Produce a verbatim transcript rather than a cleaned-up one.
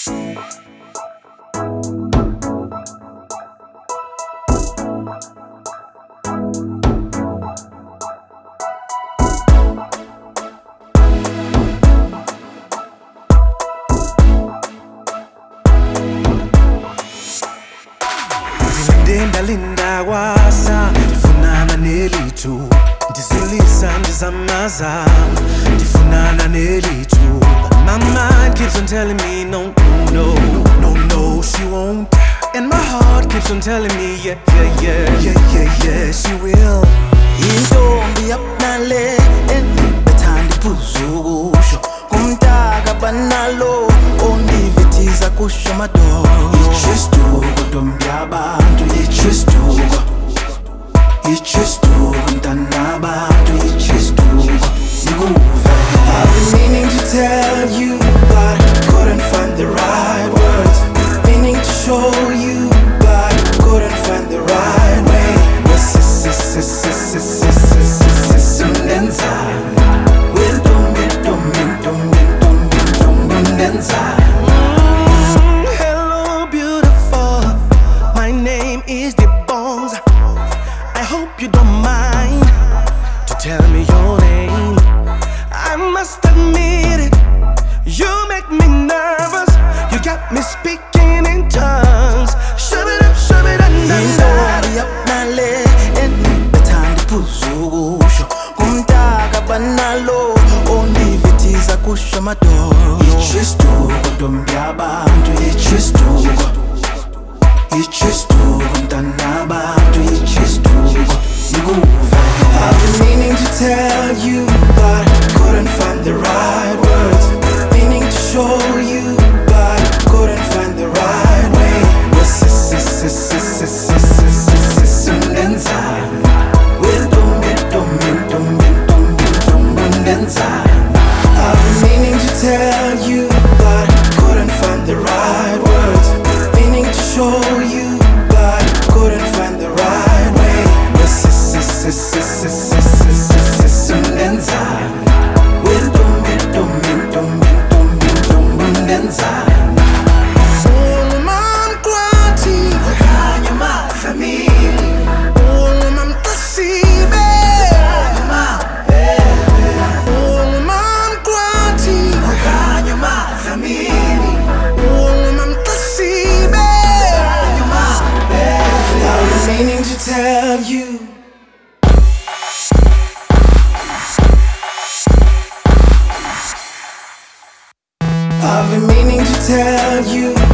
Linda linda wasa ndifunana nelitu ndizilisa ndizamaza ndifunana nelitu but my mind keeps on telling me no no no no she won't, and my heart keeps on telling me yeah yeah yeah yeah yeah yeah she will. Intombi yapnale ethanda iphuzukusho kumntaka banalo ondivithiza kusho amadolo. Ichistuko ntombi yabantu ichistuko ichistuko mntanabantu ichistuko ikuve. I've been meaning to tell you but couldn't find the right words, meaning to show you but couldn't find the right way. Hello beautiful, my name is the Bones. I hope you don't mind to tell me your name. I must admit it, you make me nervous. You got me speaking in tongues. Shove it up, shove it up, Intombi yapnale ethanda iphuzukusho kumntaka banalo ondivithiza kusho amadolo. Ichistuko ntombi yabantu ichistuko ichistuko mntanabantu ichistuko ikuve. I've been meaning to tell you but couldn't find the right words, meaning to show you but couldn't find the right way. I've been meaning to tell you but couldn't find the right words, meaning to show you but couldn't find the right way. Meaning to tell you. I've been meaning to tell you.